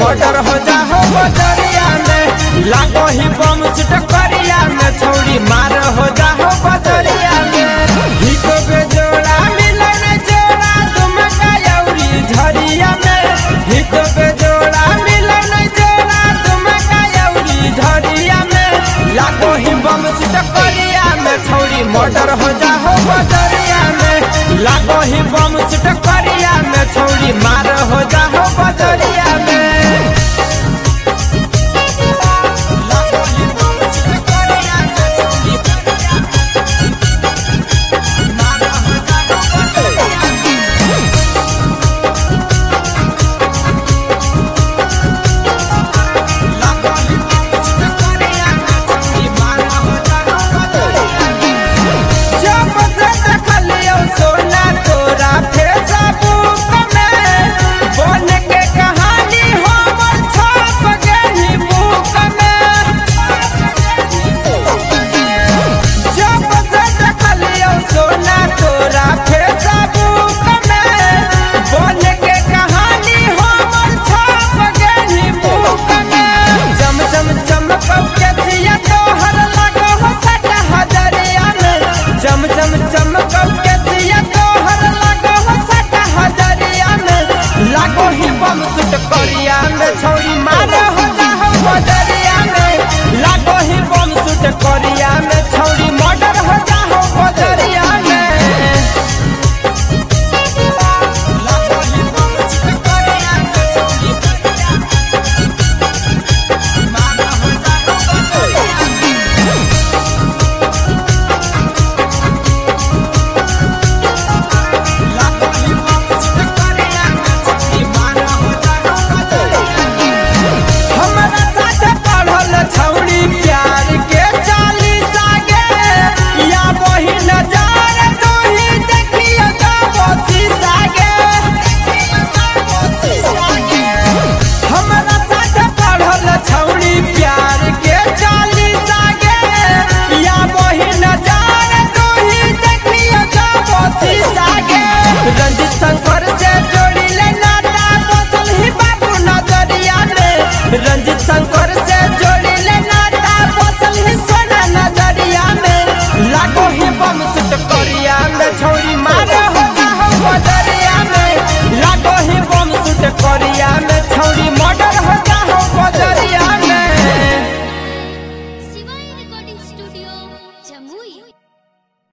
murder हो जा हो बजरिया में लागो ही बम सुट करिया में छौड़ी मार हो जा हो बजरिया में हित पे जोड़ा मिलन जोड़ा तुम कायौरी झरिया में हित पे जोड़ा मिलन जोड़ा तुम कायौरी झरिया में लागो ही बम सुट करिया में छौड़ी मर्डर हो जा हो बजरिया में लागो ही बम सुट करिया में छौड़ी मार हो जा हो बजरिया में करिया में छौड़ी मार हो जा हो बजरिया में लागो ही बम सुट कर